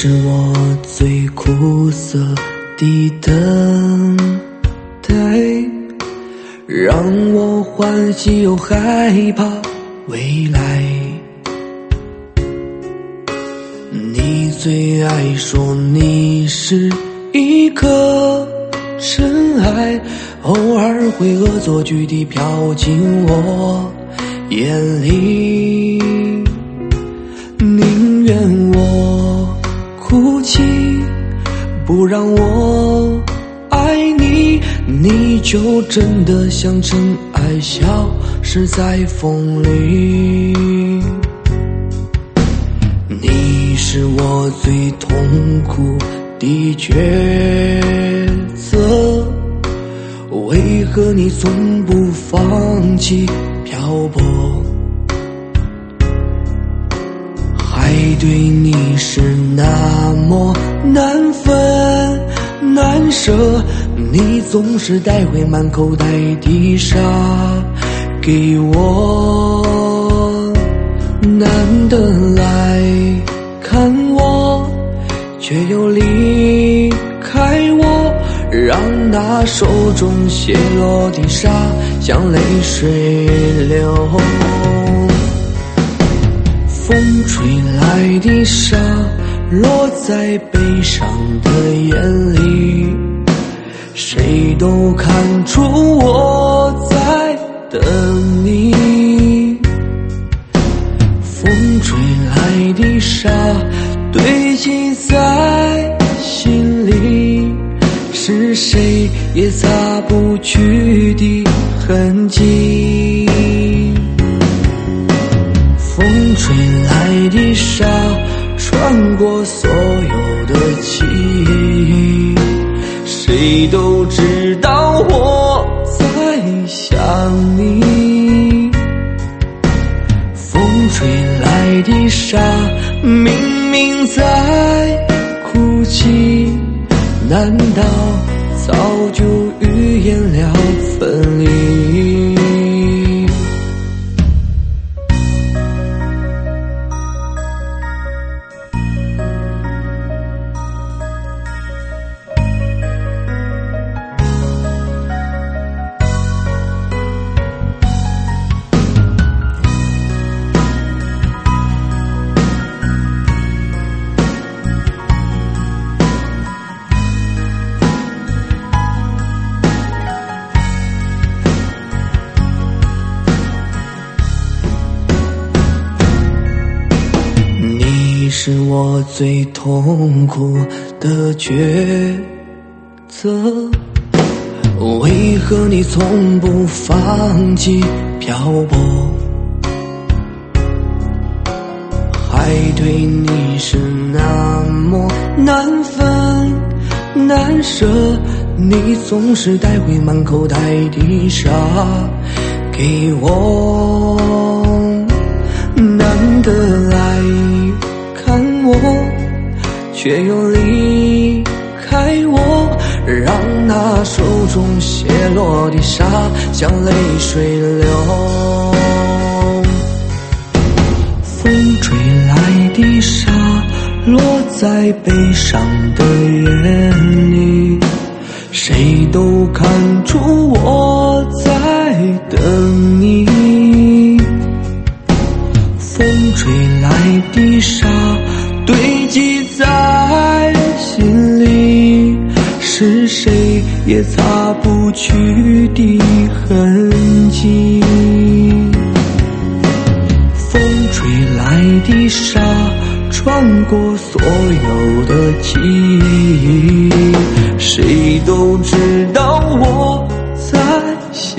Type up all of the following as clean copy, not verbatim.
是我最苦涩的等待，让我欢喜又害怕未来。你最爱说你是一颗尘埃，偶尔会恶作剧地飘进我眼里，宁愿我哭泣，不让我爱你，你就真的像尘埃消失在风里。你是我最痛苦的抉择，为何你从不放弃漂泊？海对你是那么难分难舍，你总是带回满口袋的沙给我，难得来看我，却又离开我，让那手中泻落的沙像泪水流。风吹来的沙落在悲伤的眼里，谁都看出我在等你。风吹来的沙堆积在心里，是谁也擦不去的痕迹。风吹来的沙穿过所有的记忆，谁都知道我在想你。风吹来的沙明明在哭泣，难道早就预言了分离？你是我最痛苦的抉择，为何你从不放弃漂泊？海对你是那么难分难舍，你总是带回满口袋的沙给我，难得来看我，却又离开我，让那手中泻落的沙像泪水流。风吹来的沙落在悲伤的眼里，谁都看出我在等你。风吹来的沙堆积在心里，是谁也擦不去的痕迹。风吹来的沙穿过所有的记忆，谁都知道我在想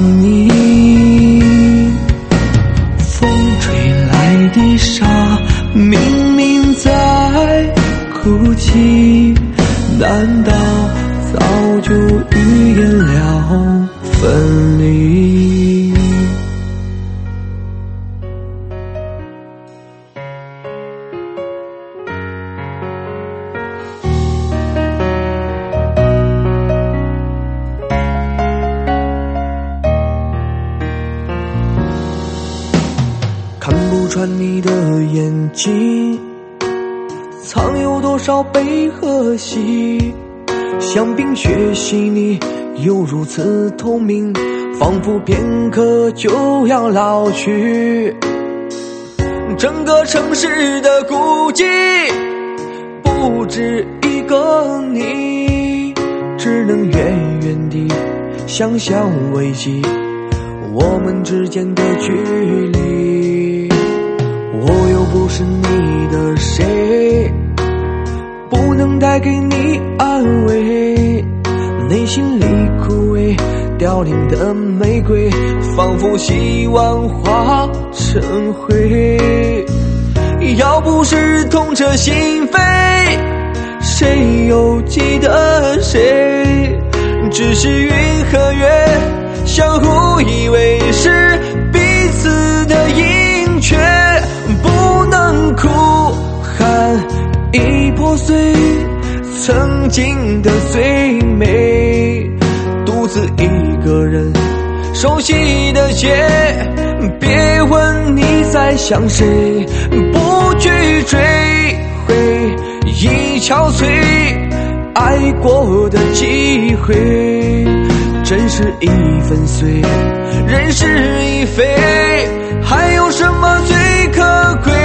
你。风吹来的沙明明在哭泣，难道早就预言了分离？看不穿你的眼睛， 藏有多少悲和喜，像冰雪细腻又如此透明，仿佛片刻就要老去。整个城市的孤寂不止一个你，只能远远地想象危机我们之间的距离。我又不是你的谁，不能带给你安慰，内心里枯萎凋零的玫瑰，仿佛希望化成灰。要不是痛彻心扉，谁又记得谁？只是云和月相互以为是彼此的阴，却不能哭喊已破碎曾经的最美。独自一个人熟悉的街，别问你在想谁，不去追回已憔悴爱过的机会。真是已粉碎，人事已非，还有什么最可贵？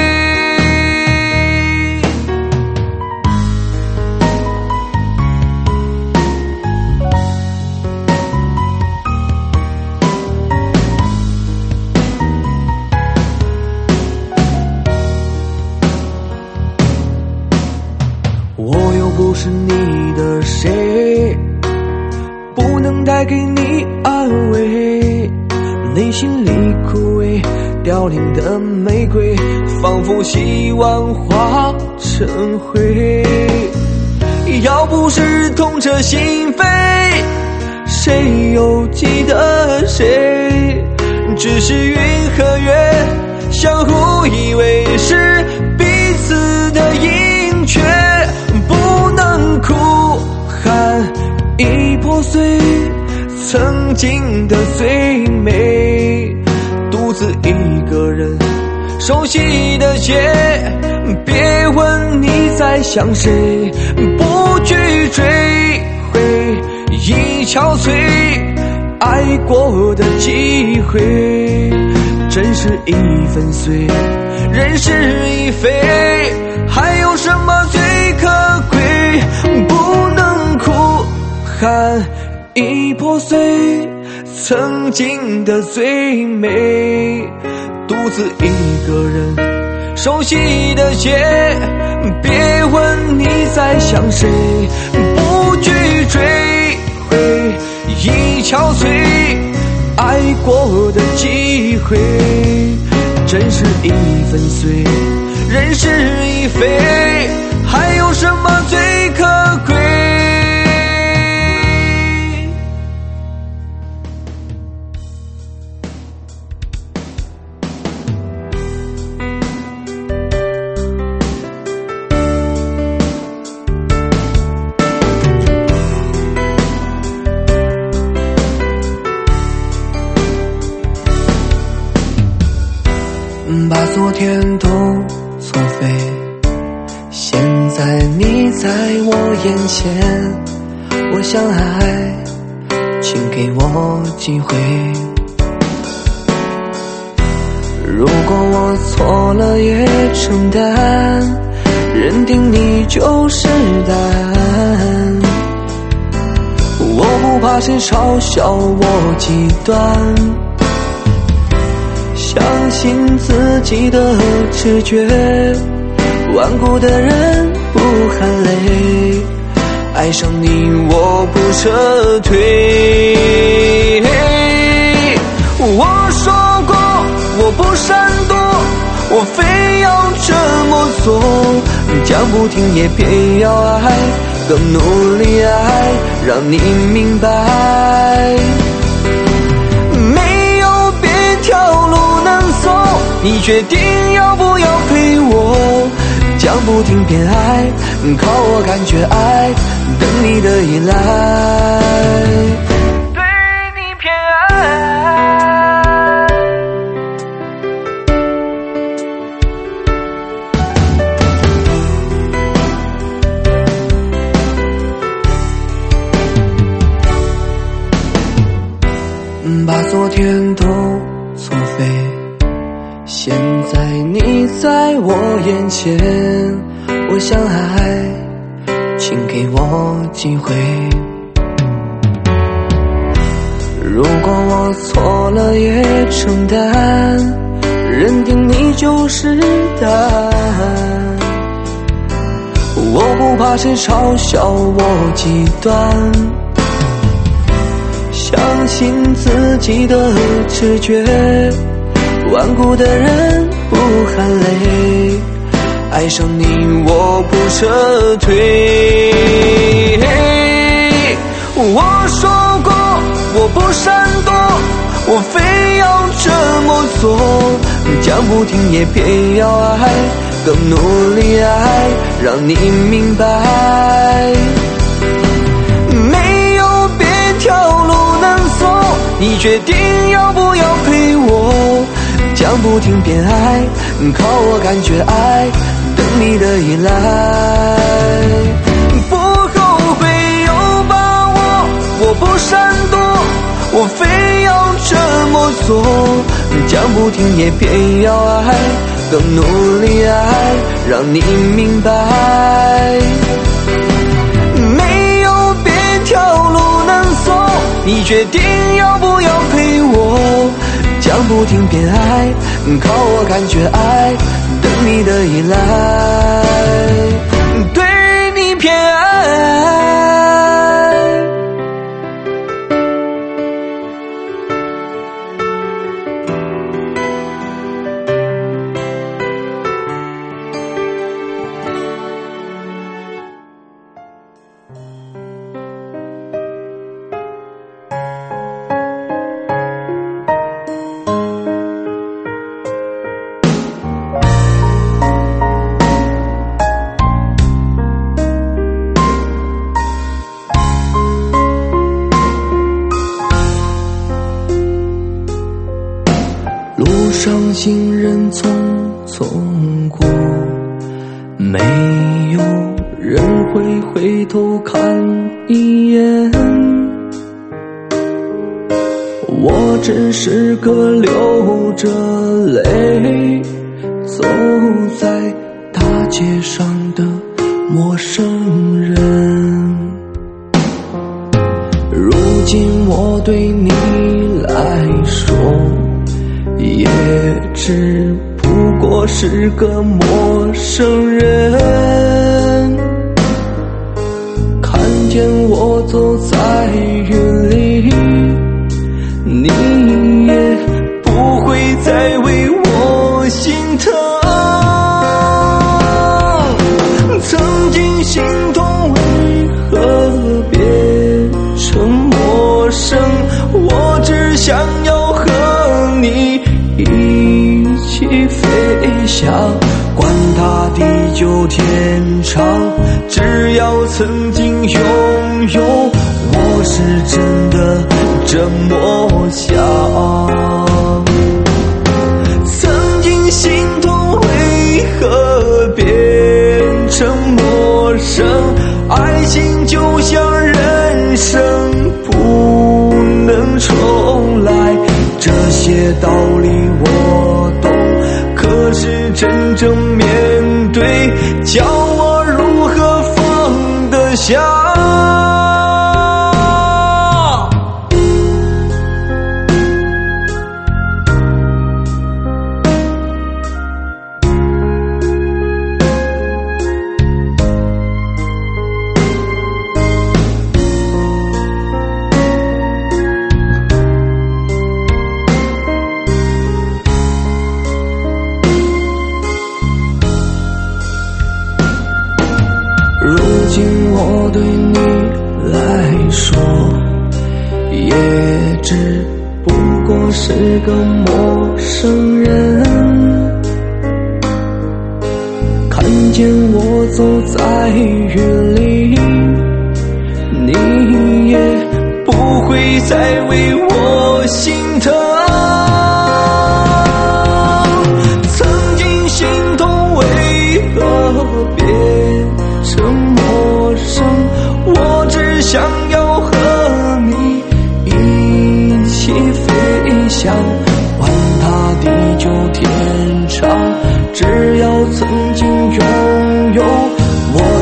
我又不是你的谁，不能带给你安慰，内心里枯萎凋零的玫瑰，仿佛希望化成灰。要不是痛彻心扉，谁又记得谁？只是云和月相互以为是彼此的阴，却不能哭喊已破碎曾经的最美。独自一个人熟悉的街，别问你在想谁，不去追回已憔悴爱过的机会。真是已粉碎，人事已非，还有什么最可贵？不能哭喊已破碎曾经的最美。独自一个人熟悉的街，别问你在想谁，不去追回已憔悴爱过的机会。真是已粉碎，人事已非，还有什么最可贵？把昨天都作废，现在你在我眼前，我想爱，请给我机会。如果我错了也承担，认定你就是答案。我不怕谁嘲笑我极端，相信自己的直觉，顽固的人不喊累，爱上你我不撤退。我说过我不闪躲，我非要这么做，讲不听也偏要爱，更努力爱，让你明白没有别条路能走，你决定要不要陪我，讲不听偏爱，靠我感觉爱，等你的依赖。 昨天都作废，现在你在我眼前，我想爱，请给我机会。如果我错了也承担，认定你就是答案。我不怕谁嘲笑我极端，相信自己的直觉，顽固的人不喊累，爱上你我不撤退。我说过我不闪躲，我非要这么做，讲不听也别要爱，更努力爱，让你明白，没有别条路能走，你决定要不要陪我，讲不听便爱，靠我感觉爱，等你的依赖。不后悔有把握，我不闪躲，我非要这么做，讲不听也别要爱，更努力爱，让你明白，没有别条路能走，你决定要不要陪我，讲不听便爱，靠我感觉爱，等你的依赖，对你偏爱。路上行人匆匆过，没有人会回头看一眼，我只是个流着泪走在大街上的陌生人。如今我对你来说也只不过是个陌生人，看见我走在云里，你也不会再为我心疼。曾经心痛为何变成陌生，我只想要和你一起飞翔，管它地久天长，只要曾经拥有，我是真的这么想。曾经心痛为何变成陌生，爱情就像人生不能重来，这些道理我懂，可是真正面对，叫我如何放得下。如今我对你来说也只不过是个陌生人，看见我走在云里，你也不会再为我心疼。曾经心痛为何变成陌生，我只想要和你一起飞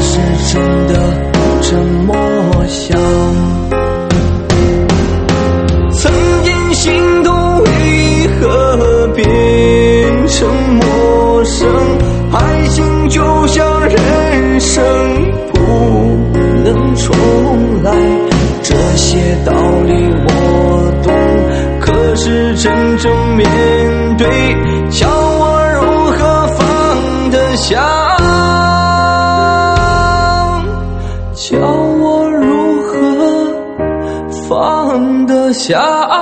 是真的这么想？曾经心动为何变成陌生？爱情就像人生不能重来，这些道理我懂，可是真正面对，叫我如何放得下？叫我如何放得下？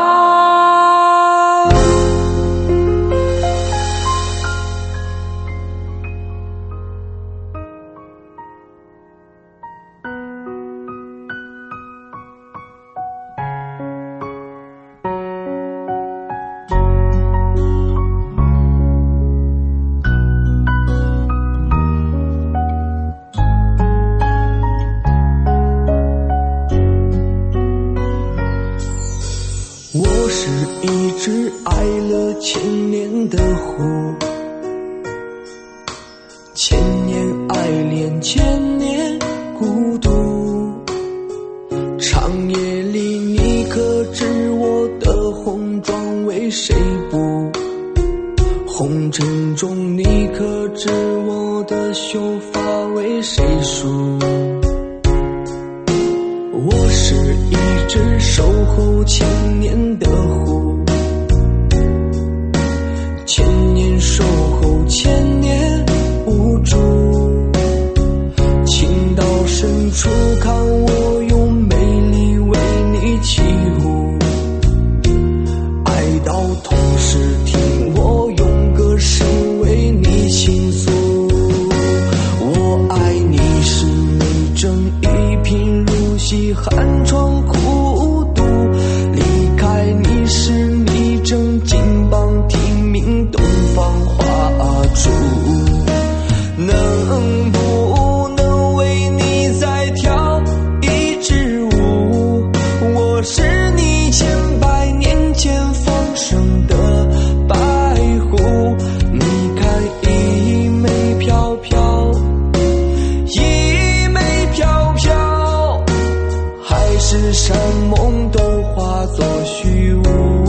我是一只爱了千年的狐，千年爱恋，千年孤独。长夜里你可知我的红妆为谁补？红尘中你可知我的秀发为谁梳？我是一只守候千年的狐，千年守候，千年无助。情到深处，看我用美丽为你起舞；爱到痛时，听我用歌声为你倾诉。我爱你是你正一贫如洗，寒窗苦读；离开你时，你正金榜题名，东方花烛。能不能为你再跳一支舞？我是你千百年前放生的白狐。你看一枚飘飘，一枚飘飘，海誓山盟都化作虚无。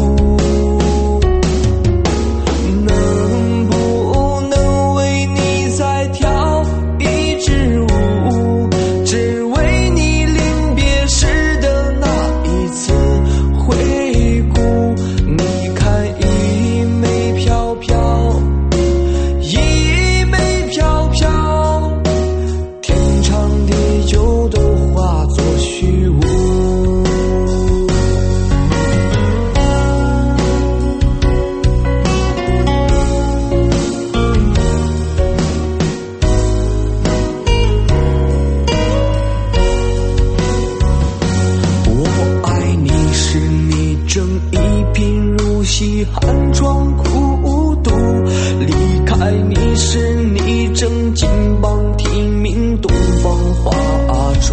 能不能为你再跳一支舞？只为你临别时的那一次回顾。你看一枚飘飘，一枚飘飘，天长地久都化作虚无。我爱你是你正一贫如洗，寒窗苦读；离开你时，你正金榜题名，东方花烛。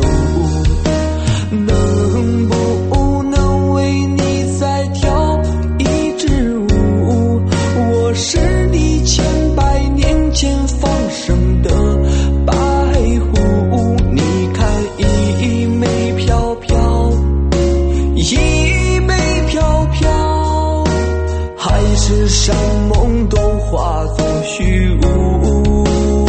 能不能为你再跳一支舞？我是你千百年前放生的白狐。你看一枚飘飘，一枚飘飘，海誓山盟都化作虚无。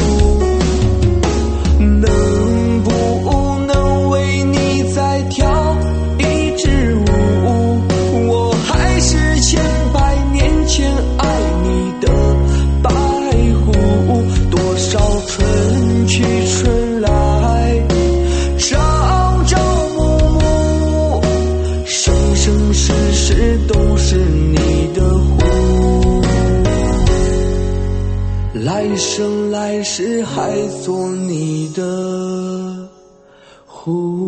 能不能为你再跳一支舞？我还是千百年前爱你的白狐。多少春去春来，朝朝暮暮，生生世世都是你的狐。来生来世还做你的狐。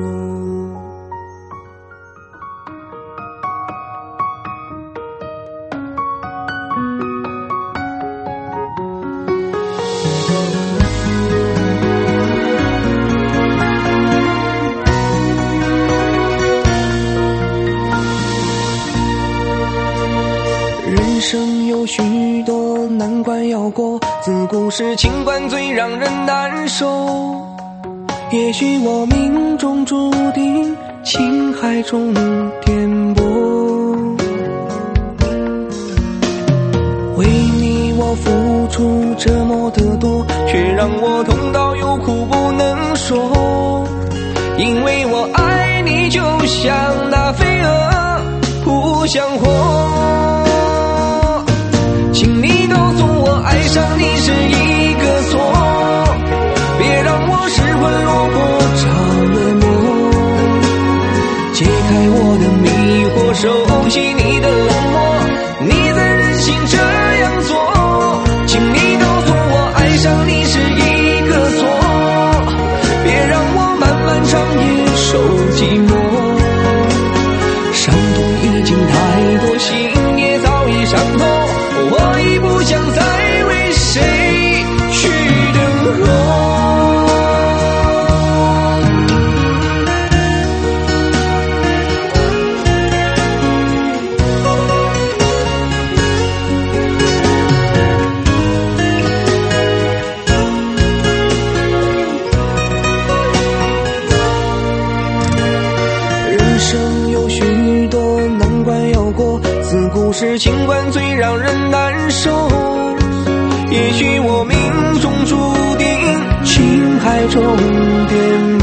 人生有许多难关要过，自古是情关最让人难受。 也许我命中注定情海中颠簸，为你我付出这么的多，却让我痛到有苦不能说。因为我爱你就像那飞蛾扑向火，请你告诉我爱上你是一个错，别让我失魂落魄着了魔，解开我的迷惑，收起你的冷漠，你怎忍心这样做？请你告诉我爱上你是一个错，别让我漫漫长夜受寂寞，伤痛已经太多，心也早已伤透，我已不想再为谁去等候。人生有许多难关要过，自古是情关最让人难受，也许我命中注定情海中颠簸，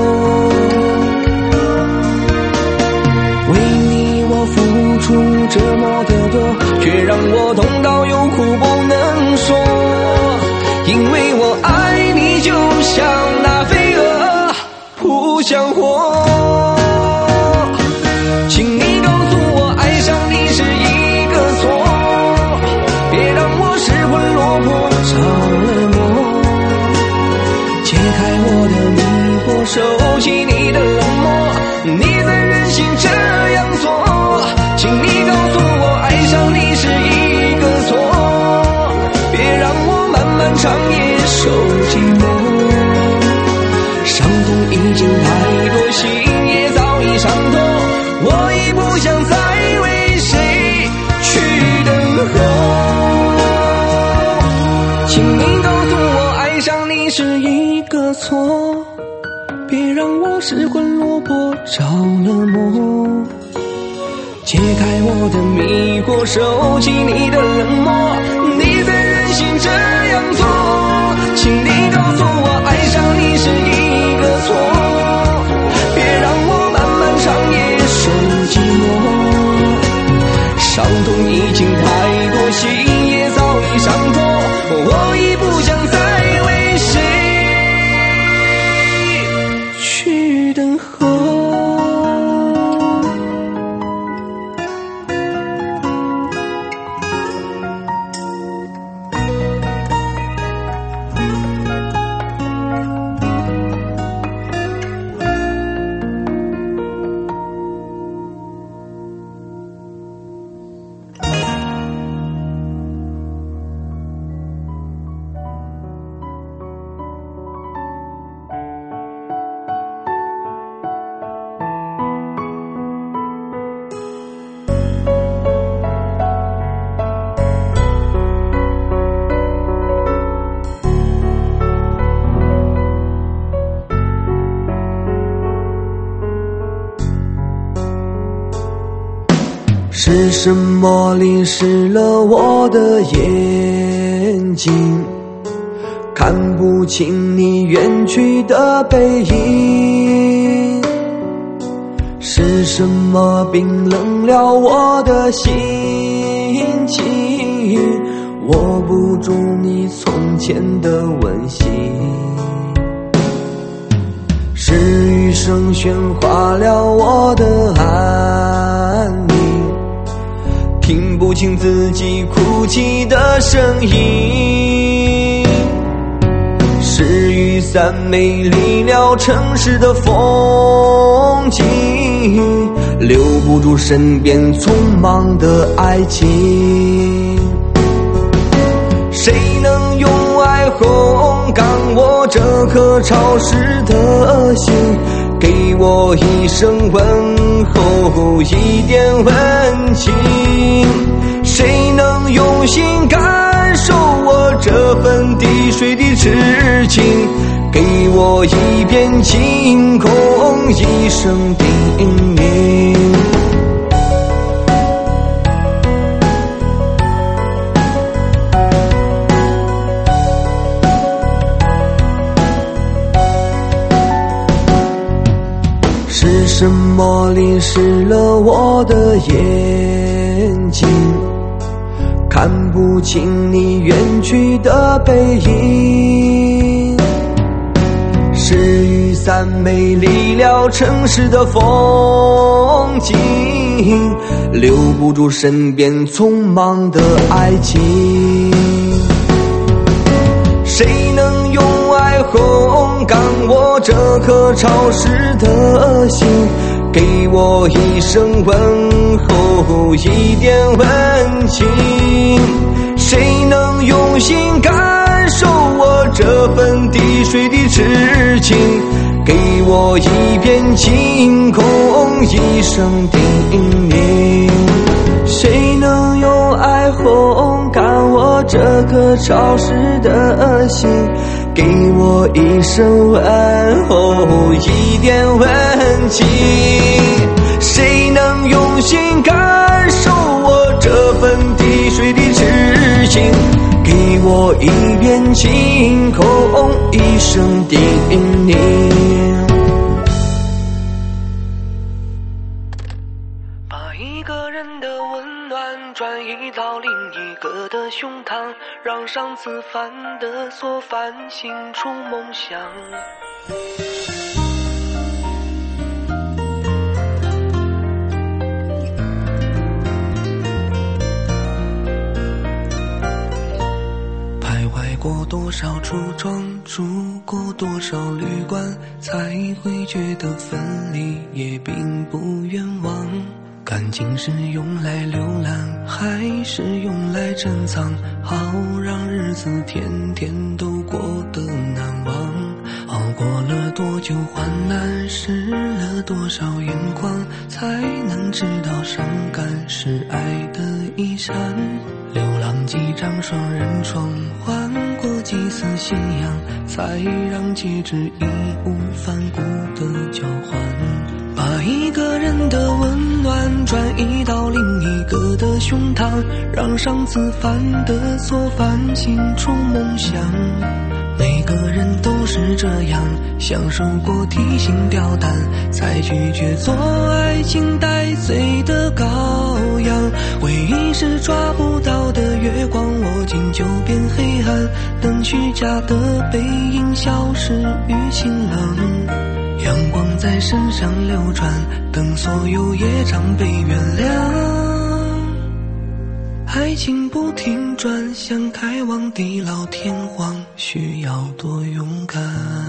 为你我付出这么的多，却让我痛到有苦不能说。因为我爱你就像那飞蛾扑向火，请你告诉我爱上你是一个错，别让我失魂落魄着了魔，解开我的迷惑，收起你的冷漠，你怎忍心这样做？请你告诉我爱上你是一个错，别让我漫漫长夜受寂寞，伤痛已经太多，心也早已伤透，我已不想再为谁去等候。请你告诉我爱上你是一个错，别让我失魂落魄着了魔，解开我的迷惑，收起你的冷漠，你怎忍心这样做？请你告诉我爱上你是一个错，别让我漫漫长夜受寂寞，伤痛已经太多，心也早已伤透，我已不想再为谁去等候。是什么淋湿了我的眼睛，看不清你远去的背影？是什么冰冷了我的心情，握不住你从前的温馨？是雨声喧哗了我的安宁，听不清自己哭泣的声音？是雨伞美丽了城市的风景，留不住身边匆忙的爱情？谁能用爱烘干我这颗潮湿的心，给我一声问候，一点温情？ 谁能用心感受我这份滴水的痴情？给我一片晴空，一声叮咛。是什么淋湿了我的眼睛，看不清你远去的背影。是雨伞美丽了城市的风景，留不住身边匆忙的爱情。谁能用爱烘干我这颗潮湿的心？给我一声问候，一点温情。谁能用心感受我这份滴水的痴情？给我一片晴空，一声叮咛。谁能用爱烘干我这颗潮湿的心？给我一声问候，一点温情。谁能用心感受我这份滴水的痴情？给我一片晴空，一声叮咛。把一个人的温暖转移到另一个的胸膛，让上次犯的错反省出梦想。徘徊过多少橱窗，住过多少旅馆，才会觉得分离也并不冤枉。感情是用来浏览，还是用来珍藏？好让日子天天都过得难忘。熬过了多久患难，湿了多少眼眶，才能知道伤感是爱的遗产。流浪几张双人床，换过几次信仰，才让戒指义无反顾的交换。把一个人的温暖转移到另一个的胸膛，让上次犯的错反省出梦想。每个人都是这样，享受过提心吊胆，才拒绝做爱情带罪的羔羊。回忆是抓不到的月光，握紧就变黑暗，等虚假的背影消失于晴朗。阳光在身上流转，等所有业障被原谅。爱情不停转，想开往地老天荒，需要多勇敢。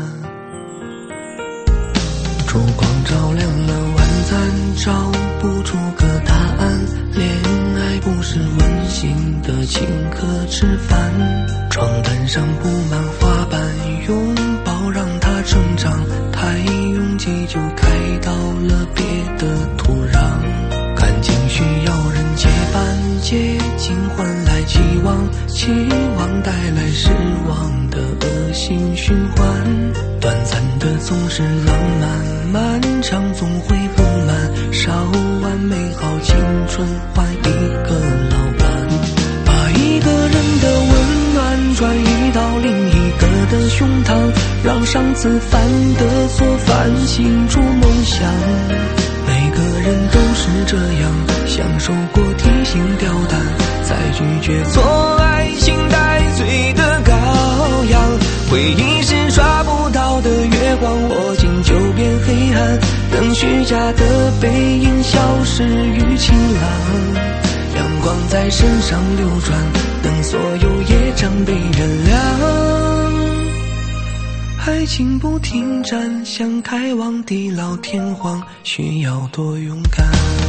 烛光照亮了晚餐，找不出个答案。恋爱不是温馨的请客吃饭，床单上布满花瓣，拥抱让它成长。太拥挤就开到了别的土壤。感情需要人接伴，接近换来期望，期望带来失望的恶性循环。短暂的总是浪漫，漫长总会不满。烧完美好青春，换一个老伴。把一个人的温暖转移到另一个的胸膛，让上次犯的错反省出梦想。每个人都是这样，享受过提心吊胆，才拒绝做爱情带罪的羔羊。回忆是抓不到的月光，握紧就变黑暗，等虚假的背影消失于晴朗。阳光在身上流转，等所有业障被原谅。爱情不停站，想开往地老天荒，需要多勇敢。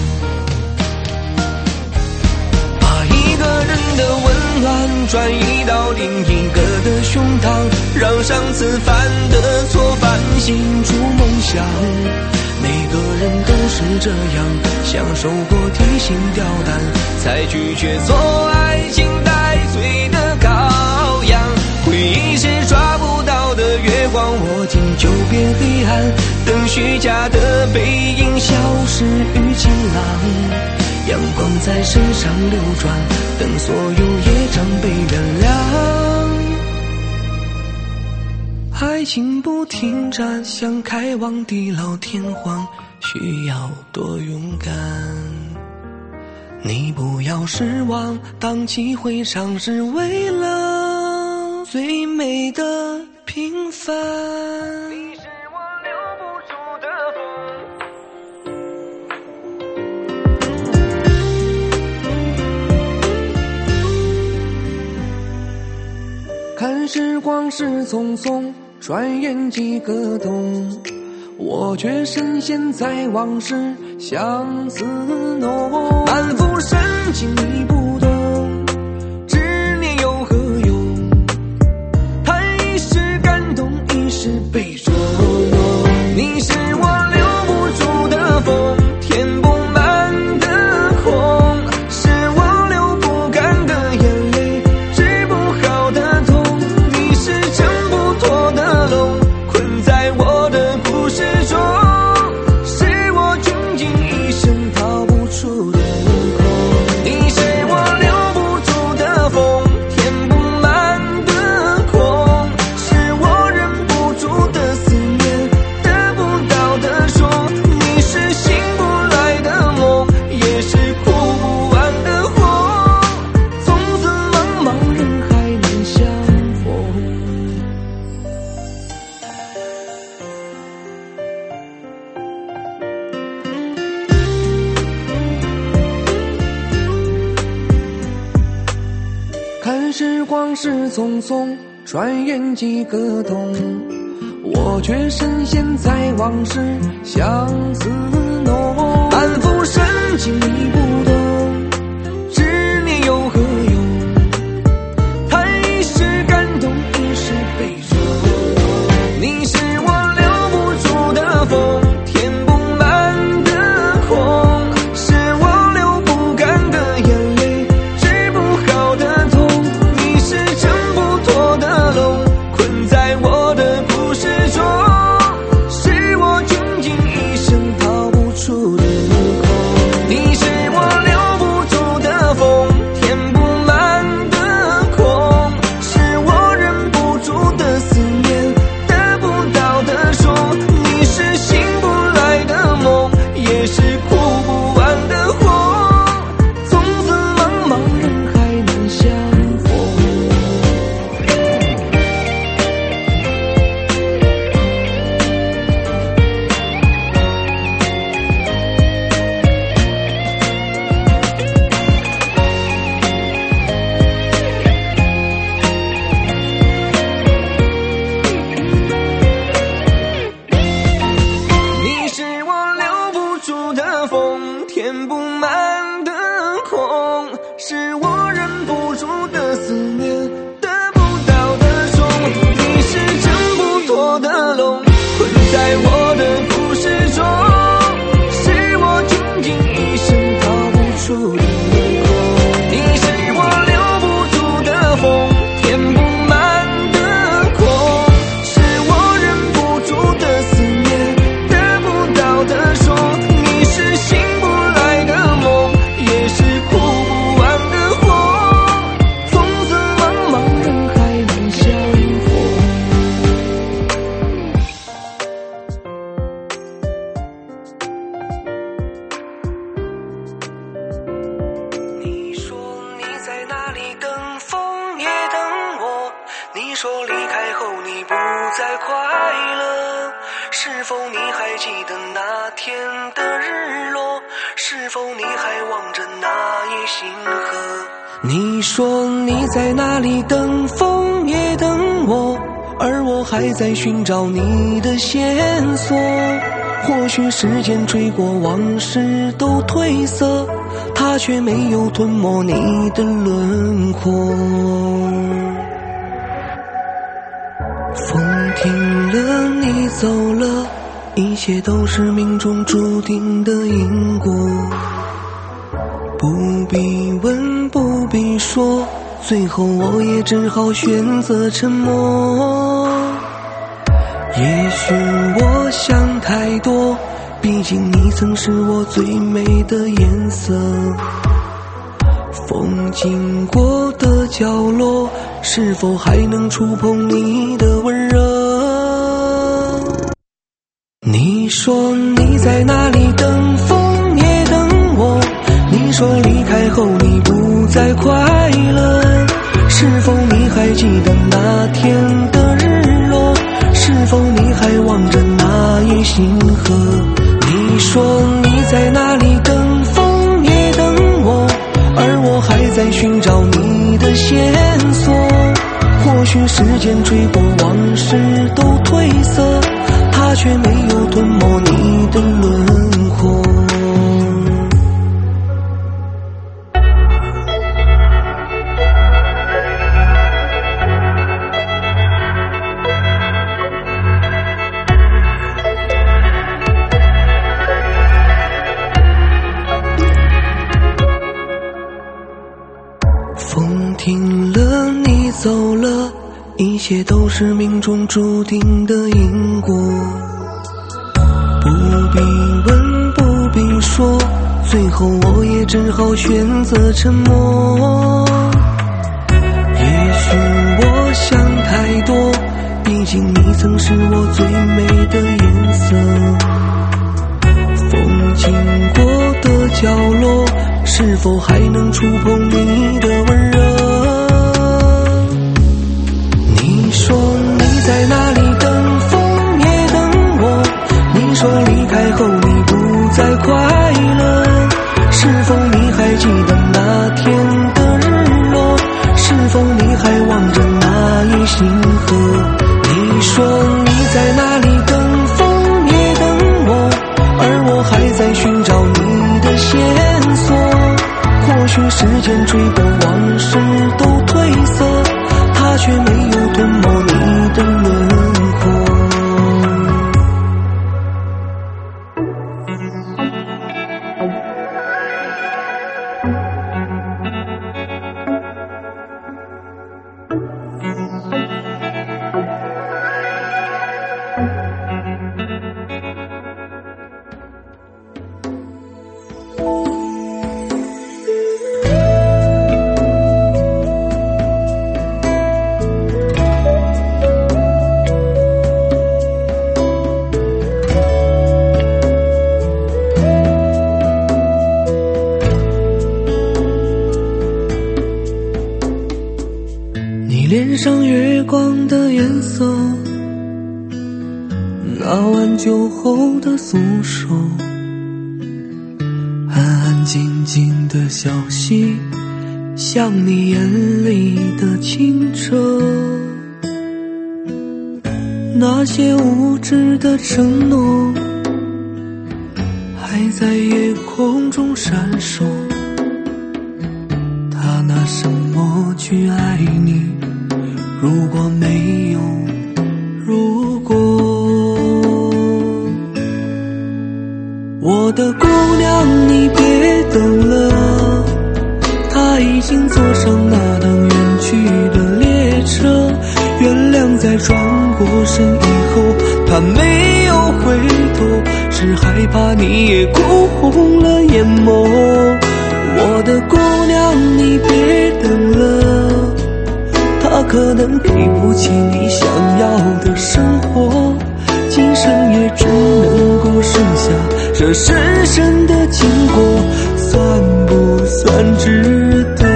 把一个人的温暖转移到另一个的胸膛，让上次犯的错反省出梦想。每个人都是是这样，享受过提心吊胆，才拒绝做爱情带罪的羔羊。回忆是抓不到的月光，握紧就变黑暗，等虚假的背影消失于晴朗。阳光在身上流转，等所有业障被原谅。爱情不停站，想开往地老天荒，需要多勇敢。你不要失望，当机会尝试，为了最美的平凡。你是我留不住的风。看时光是匆匆，转眼几个冬，我却深陷在往事，相思浓。满腹深情你不懂，执念又何用？叹一时感动，一时被捉弄。你是我留不住的风，填不满的空，是我流不干的眼泪，治不好的痛。你是挣不脱的龙，困在我的故事中，是我穷尽一生逃不出的空。你是我留不住的风，填不满的空，是我忍不住的思念，得不到的说。你是醒不来的梦，也是哭不完的火，从此茫茫人海难相逢。看时光是匆匆，转眼几个冬，我却深陷在往事，相思浓。满腹深情你不懂，执念又何用？叹一时感动，一时被捉弄。你是我留不住的风，填不满的空，是我流不干的眼泪，治不好的痛。你是挣不脱的龙，困在我的故事中，是我穷尽一生逃不出的空。你是我留不住的风，填不满的空，是我忍不住的思念，得不到的说。你是醒不来的梦，也是哭不完的火，从此茫茫人海难相逢。你是我留不住的风，填不满的空，是我忍不住的思念，得不到的说。你是挣不脱的龙，困在我的故事中，是我穷尽一生逃不出的空。你是我留不住的风，填不满的空，是我忍不住的思念，得不到的说。你是醒不来的梦，也是哭不完的火，从此茫茫人海难相逢。你说你在哪里等风也等我，你说离开后你不再快乐，是否你还记得那天的日落？是否你还望着那夜星河？你说你在哪里等风也等我，而我还在寻找你的线索。或许时间吹过，往事都褪色，它却没有吞没你的轮廓。风停了，你走了， 一切都是命中注定的因果，不必问不必说，最后我也只好选择沉默。也许我想太多，毕竟你曾是我最美的颜色，风经过的角落，是否还能触碰你的温热？你说你在哪里等风也等我，你说离开后你不再快乐，是否你还记得那天的日落？是否你还望着那夜星河？你说你在哪里等风也等我，而我还在寻找你的线索。或许时间追过，往事都褪色，它却没有吞没你的轮廓。风停了，你走了，一切都是命中注定的因果，不必问不必说，最后我也只好选择沉默。也许我想太多，毕竟你曾是我最美的颜色，风经过的角落，是否还能触碰你的温热？你说你在哪里等风也等我，你说离开后你不再快乐，是否你还记得那天的日落？是否你还望着那夜星河？你说你在哪里等风也等我，而我还在寻找你的线索。或许时间追过，往事都褪色，它却没有吞没你的轮廓。脸上月光的颜色，那晚酒后的诉说，安安静静的小溪，像你眼里的清澈。那些无知的承诺，还在夜空中闪烁。他拿什么去爱你？如果没有如果，我的姑娘你别等了，她已经坐上那趟远去的列车。原谅在转过身以后，她没有回头，是害怕你也哭红了眼眸。我的姑娘你别等了，他可能给不起你想要的生活，今生也只能够剩下这深深的经过，算不算值得？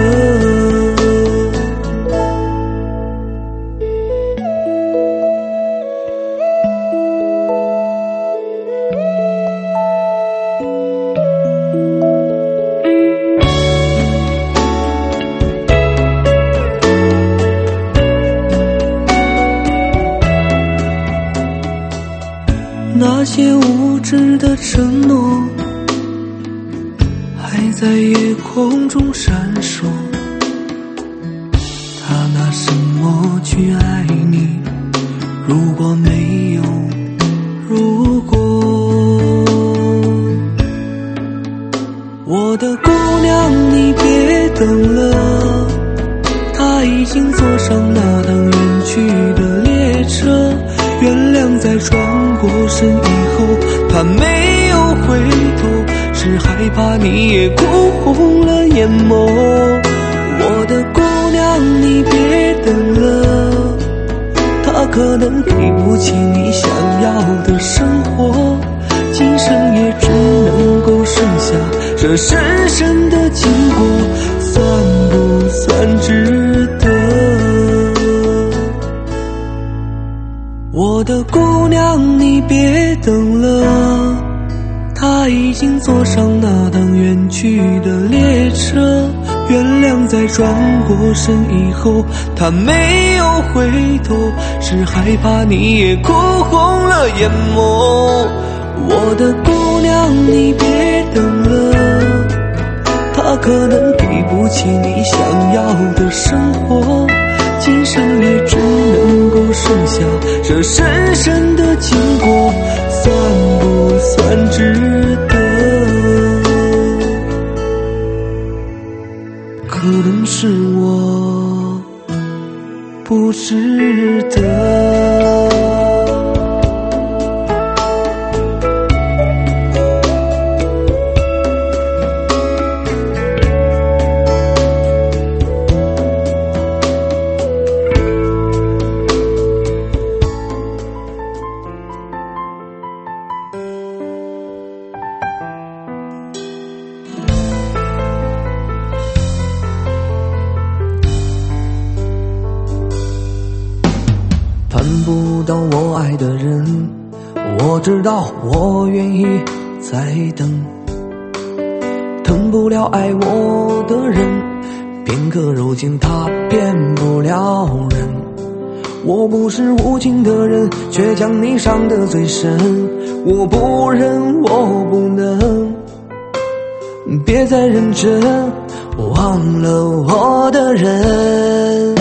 那些无知的承诺，还在夜空中闪烁。他拿什么去爱你？如果没有如果， 等了，他已经坐上那趟远去的列车。原谅在转过身以后，他没有回头，是害怕你也哭红了眼眸。我的姑娘，你别等了，他可能给不起你想要的生活，今生也只能够剩下这深深的经过，算不算值得？我的姑娘，你别等了，他已经坐上那趟远去的列车。原谅在转过身以后，他没有回头，是害怕你也哭红了眼眸。我的姑娘，你别等了，他可能给不起你想要的生活，今生也只能够剩下这深深的经过，算不算值得？可能是我不值得。盼不到我爱的人，我知道我愿意再等。疼不了爱我的人，片刻柔情他骗不了人。我不是无情的人，却将你伤得最深。我不忍，我不能，别再认真，忘了我的人。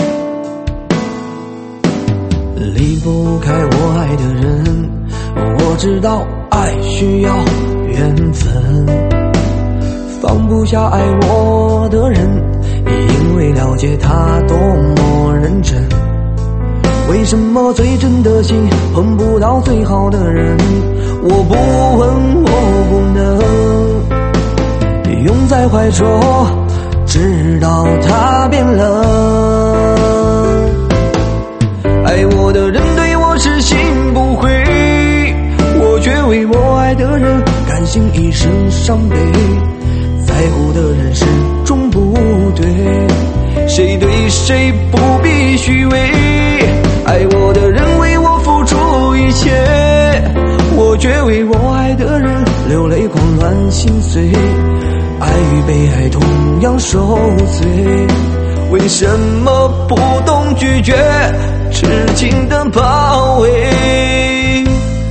离不开我爱的人，我知道爱需要缘分。放不下爱我的人，因为了解他多么认真。为什么最真的心碰不到最好的人？我不问，我不能，拥在怀中，直到他变冷。爱我的人对我痴心不悔，我却为我爱的人甘心一生伤悲。在乎的人始终不对，谁对谁不必虚伪。爱我的人为我付出一切，我却为我爱的人流泪狂乱心碎。爱与被爱同样受罪，为什么不懂拒绝痴情的包围？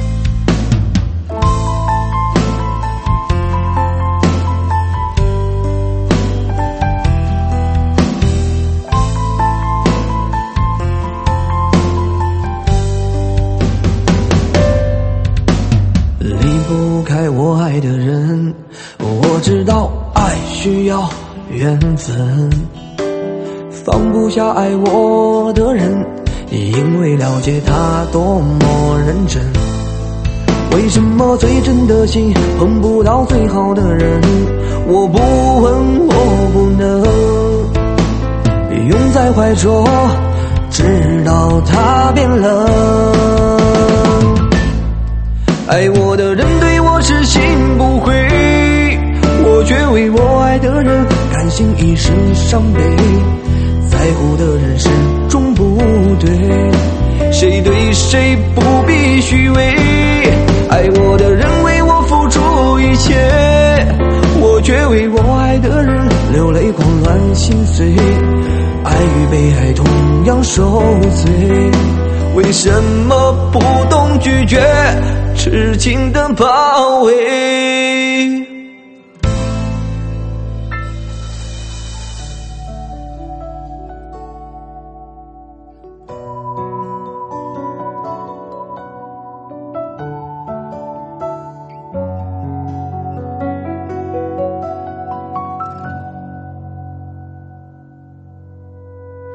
离不开我爱的人，我知道爱需要缘分。放不下爱我的人，因为了解他多么认真。为什么最真的心碰不到最好的人？我不问，我不能，拥在怀中，直到他变冷。爱我的人对我痴心不悔，我却为我爱的人甘心一生伤悲。在乎的人始终不对，谁对谁不必虚伪。爱我的人为我付出一切，我却为我爱的人流泪狂乱心碎。爱与被爱同样受罪，为什么不懂拒绝痴情的包围？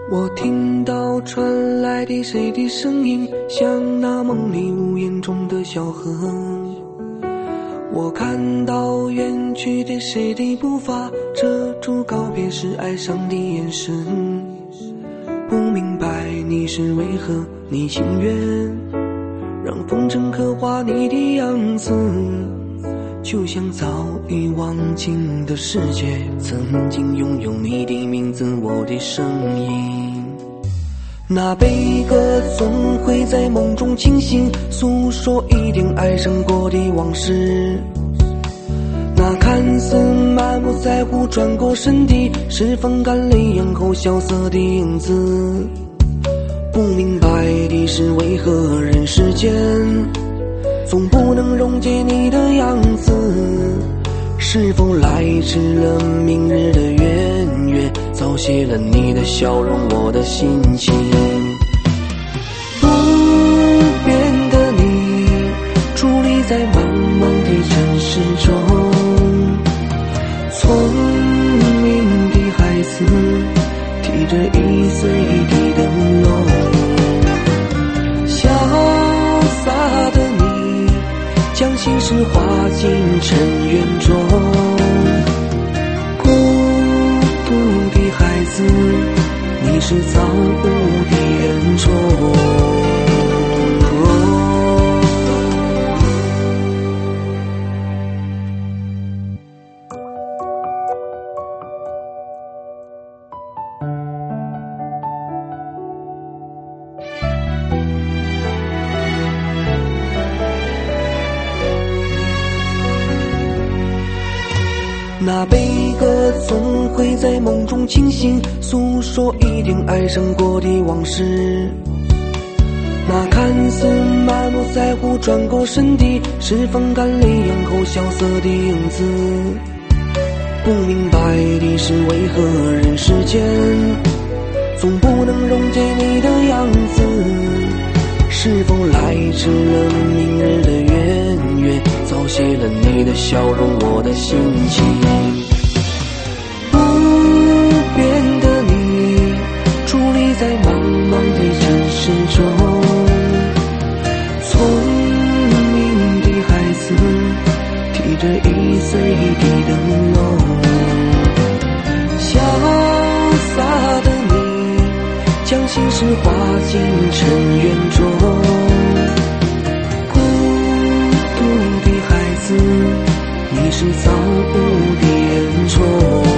我听到传来的谁的声音，像那梦里屋檐中的小河。我看到远去的谁的步伐，遮住告别时哀伤的眼神。不明白你是为何，你情愿让风筝刻画你的样子，就像早已忘尽的世界曾经拥有你的名字，我的声音。那悲歌总会在梦中清醒，诉说一点爱上过的往事。那看似满不在乎转过身的，是风干泪眼后萧瑟的影子。不明白的是为何人世间总不能溶解你的样子，是否来迟了明日的圆月，早谢了你的笑容，我的心情。不变的你，伫立在茫茫的城市中，聪明的孩子，提着易碎的灯笼，潇洒的你，将心事化进尘缘中。孤独的孩子，你是造物的恩宠。那悲歌总会在梦中清醒，诉说一点爱上过的往事。那看似满不在乎转过身的，是风干泪眼后萧瑟的影子。不明白的是为何人世间总不能溶解你的样子，是否来迟了明日的圆月，早谢了你的笑容，我的心情。不变的你，伫立在茫茫的城市中，聪明的孩子，提着易碎的灯笼，潇洒的你，将心事化进尘缘中。孤独的孩子，你是造物的恩宠。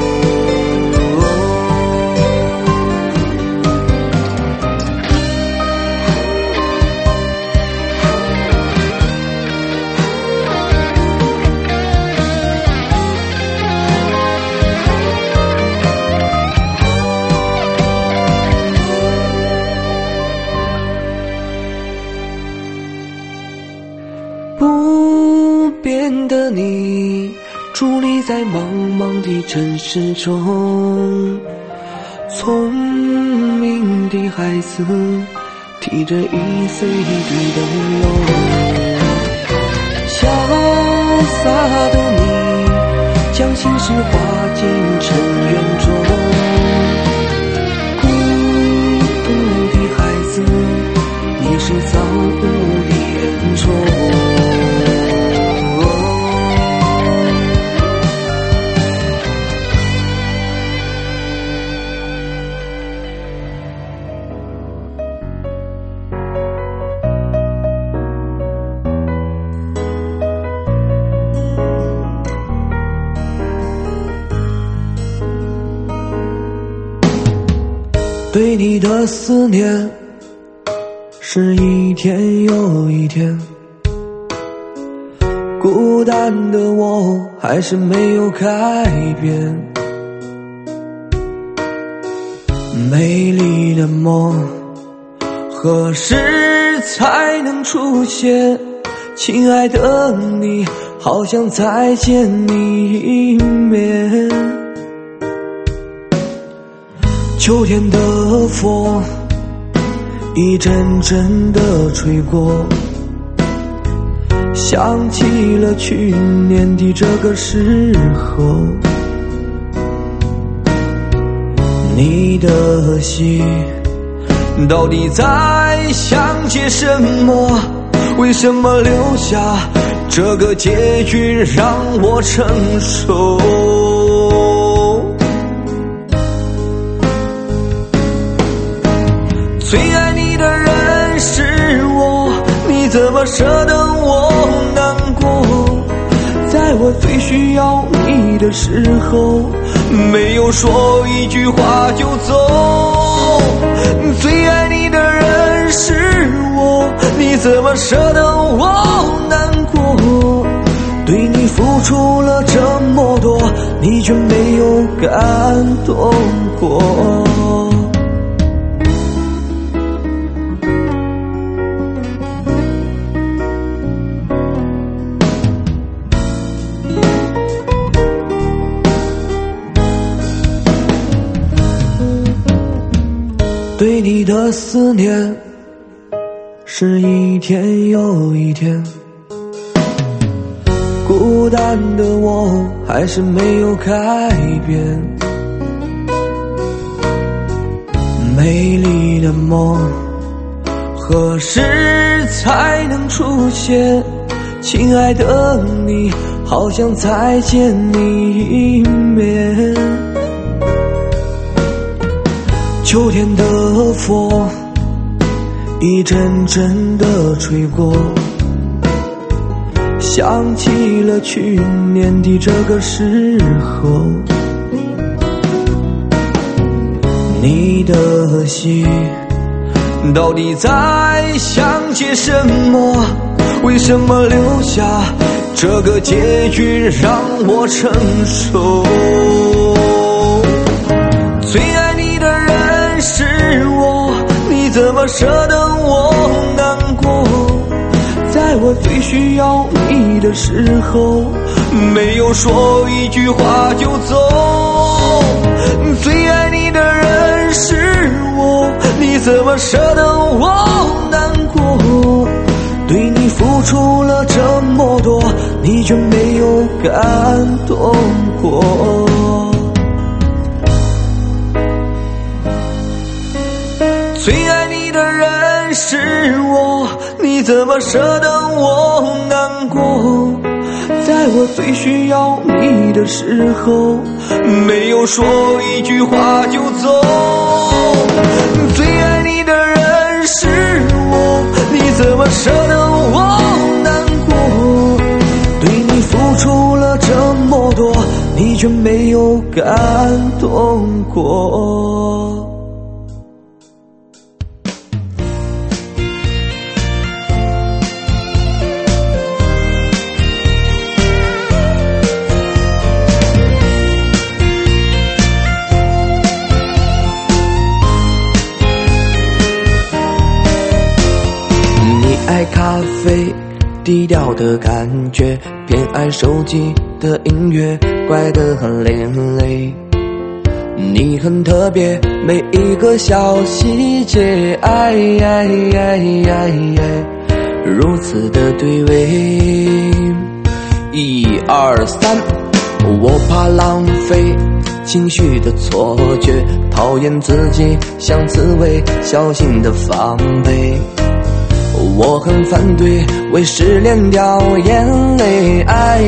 不变的你，伫立在茫茫的城市中，聪明的孩子，提着易碎的灯笼，潇洒的你，将心事化进尘缘中。孤独的孩子，你是造物的恩宠。对你的思念是一天又一天，孤单的我还是没有改变。美丽的梦何时才能出现？亲爱的你，好想再见你一面。秋天的风一阵阵地吹过，想起了去年的这个时候， 你的心到底在想些什么？为什么留下这个结局让我承受？最爱你的人是我，你怎么舍得我难过？在我最需要你的时候，没有说一句话就走。最爱你的人是我，你怎么舍得我难过？对你付出了这么多，你却没有感动过。对你的思念是一天又一天，孤单的我还是没有改变。美丽的梦何时才能出现？亲爱的你，好想再见你一面。秋天的风一阵阵的吹过，想起了去年的这个时候。你的心到底在想些什么？为什么留下这个结局让我承受？最爱你的人是我，你怎么舍得我难过？在我最需要你的时候，没有说一句话就走。最爱你的人是我，你怎么舍得我难过？对你付出了这么多，你却没有感动过。最爱你的人是我，你怎么舍得我难过？在我最需要你的时候，没有说一句话就走。最爱你的人是我，你怎么舍得我难过？对你付出了这么多，你却没有感动过。爱咖啡低调的感觉，偏爱手机的音乐，怪得很另类。你很特别，每一个小细节，如此的对味。1、2、3，我怕浪费情绪的错觉，讨厌自己像刺猬，小心的防备。我很反对为失恋掉眼泪，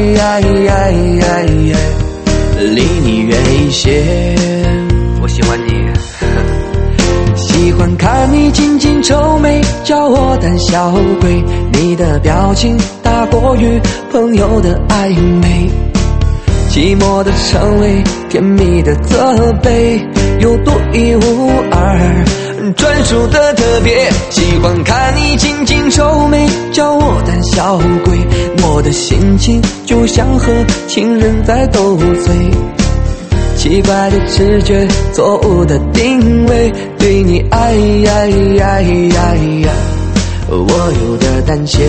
离你远一些。我喜欢你，喜欢看你紧紧皱眉，叫我胆小鬼。你的表情大过于朋友的暧昧，寂寞的称谓，甜蜜的责备，有独一无二专属的特别。喜欢看你紧紧皱眉，叫我胆小鬼。我的心情就像和情人在斗嘴，奇怪的直觉，错误的定位，对你我有点胆怯。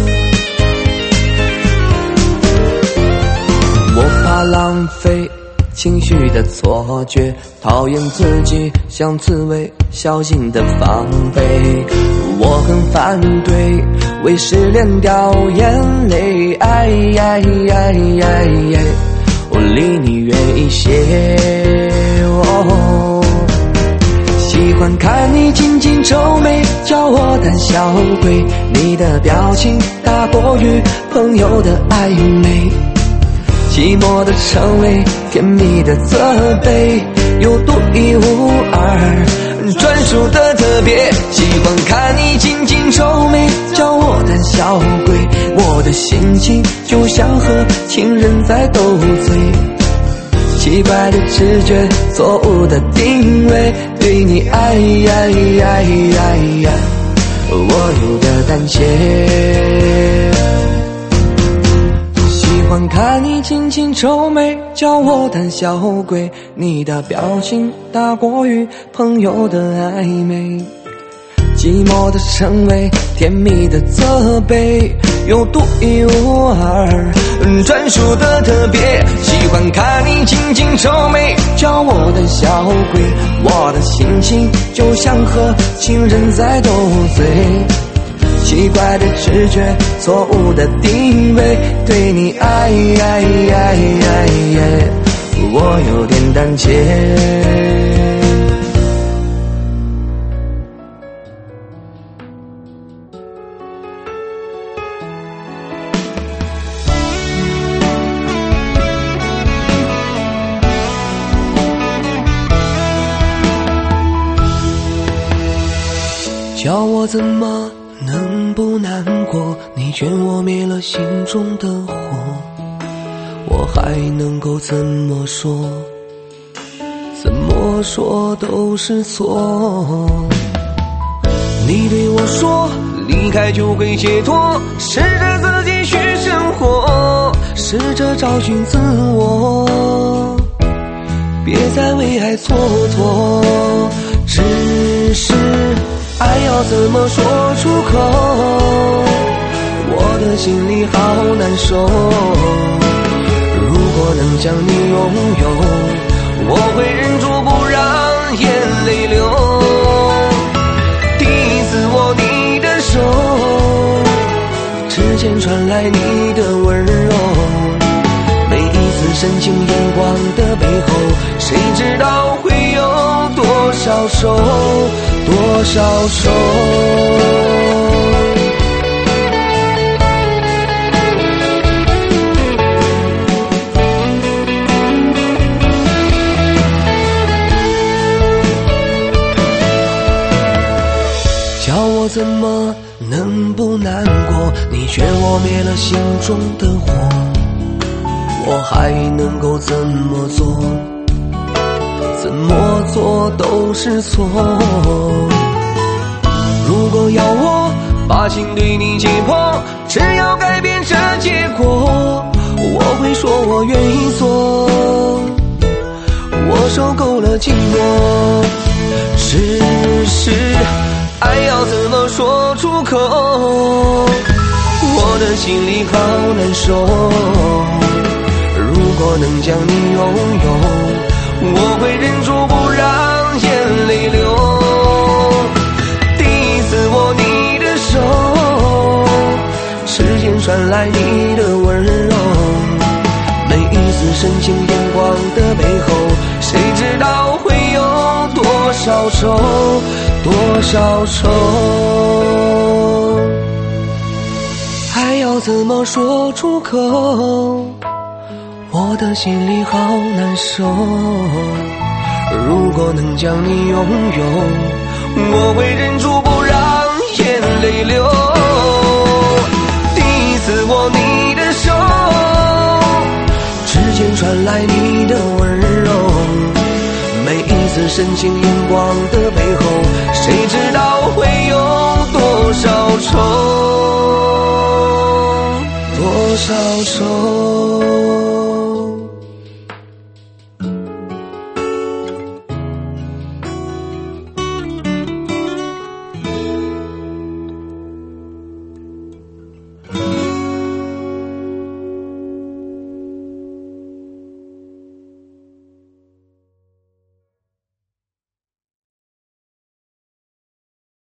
浪费情绪的错觉，讨厌自己像刺猬，小心的防备。我很反对为失恋掉眼泪，我离你远一些。喜欢看你紧紧皱眉，叫我胆小鬼。你的表情大过于朋友的暧昧，寂寞的称谓，甜蜜的责备，有独一无二，专属的特别。喜欢看你紧紧皱眉，叫我胆小鬼。我的心情就像和情人在斗嘴，奇怪的直觉，错误的定位，对你我有点胆怯。喜欢看你紧紧皱眉，叫我胆小鬼。你的表情大过于朋友的暧昧，寂寞的称谓，甜蜜的责备，有独一无二，专属的特别。喜欢看你紧紧皱眉，叫我胆小鬼。我的心情就像和情人在斗嘴，奇怪的直觉，错误的定位，对你我有点胆怯。叫我怎么能不难过？你劝我灭了心中的火，我还能够怎么说？怎么说都是错。你对我说离开就会解脱，试着自己去生活，试着找寻自我，别再为爱蹉跎。只是爱要怎么说出口，我的心里好难受。如果能将你拥有，我会忍住不让眼泪流。第一次握你的手，指尖传来你的温柔，每一次深情眼光的背后，谁知道会有多少愁，多少愁。叫我怎么能不难过？你劝我灭了心中的火，我还能够怎么做？怎么做都是错。如果要我把心对你解剖，只要改变这结果，我会说我愿意做。我受够了寂寞，只是爱要怎么说出口，我的心里好难受。如果能将你拥有，我会忍住不让眼泪流。第一次握你的手，指尖传来你的温柔，每一次深情眼光的背后，谁知道会有多少愁，多少愁。爱要怎么说出口，我的心里好难受。如果能将你拥有，我会忍住不让眼泪流。第一次握你的手，指尖传来你的温柔，每一次深情眼光的背后，谁知道会有多少愁，多少愁。